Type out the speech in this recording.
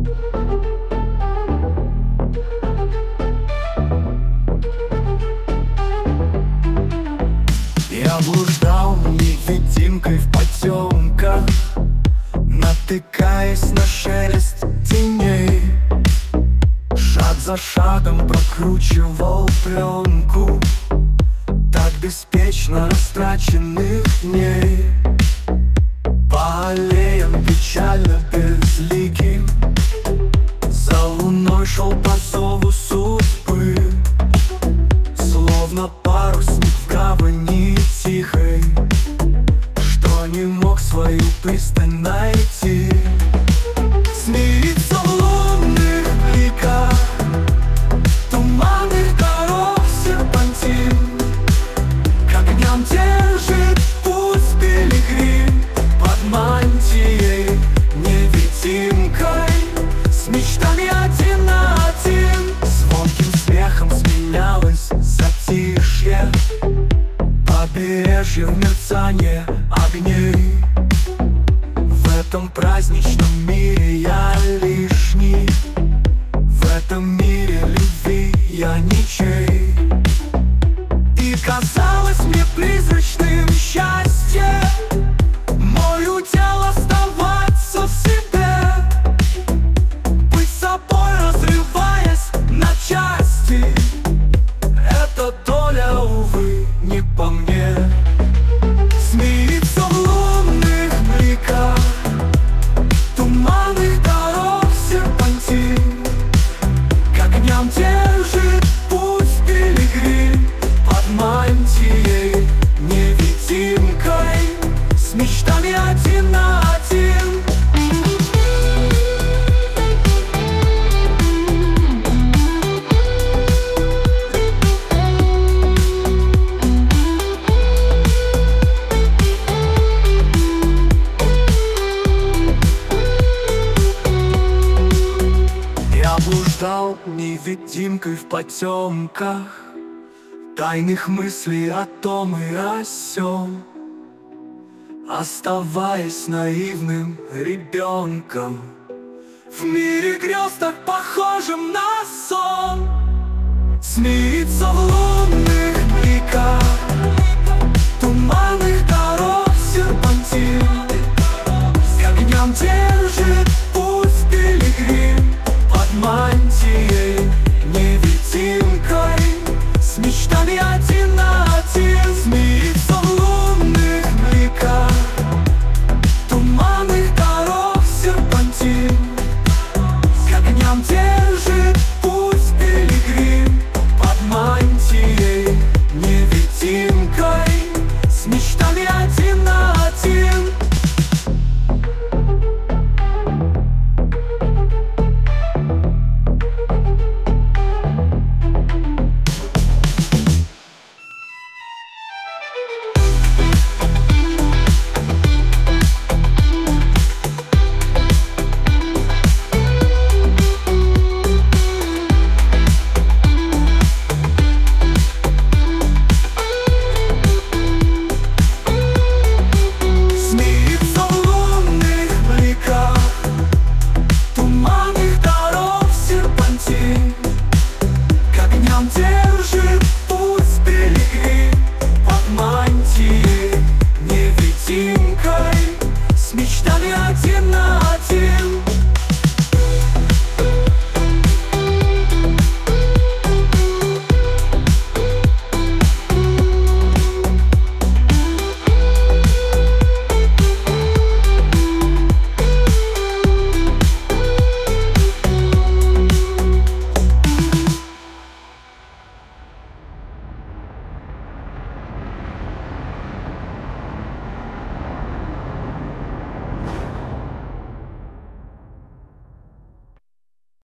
Я блуждал невидимкой в потемках, натыкаясь на шелест теней. Шаг за шагом прокручивал пленку так беспечно растраченных дней. По аллеям печально безликим за луной шел по зову судьбы, словно парусник в гавани тихой, что не мог свою пристань найти. Смириться в лунных бликах туманных дорог серпантин, к огням держит путь пилигрим под мантией невидимкой, с мечтами один на один. Звонким смехом сменялось затишье, побережье в мерцание огней. В этом праздничном мире я лишний, в этом мире любви я ничей. И казалось мне призрачным счастье, мой удел оставаться в себе, быть собой, разрываясь на части. Эта доля, увы, не по мне. Смириться в лунных бликах туманных дорог серпантин, к огням держит путь пилигрим под мантией невидимкой, с мечтами один на один. Я блуждал невидимкой в потемках тайных мыслей о том и о сём, оставаясь наивным ребенком в мире грез, так похожим на сон. Смириться в лунных бликах туманных дорог серпантин,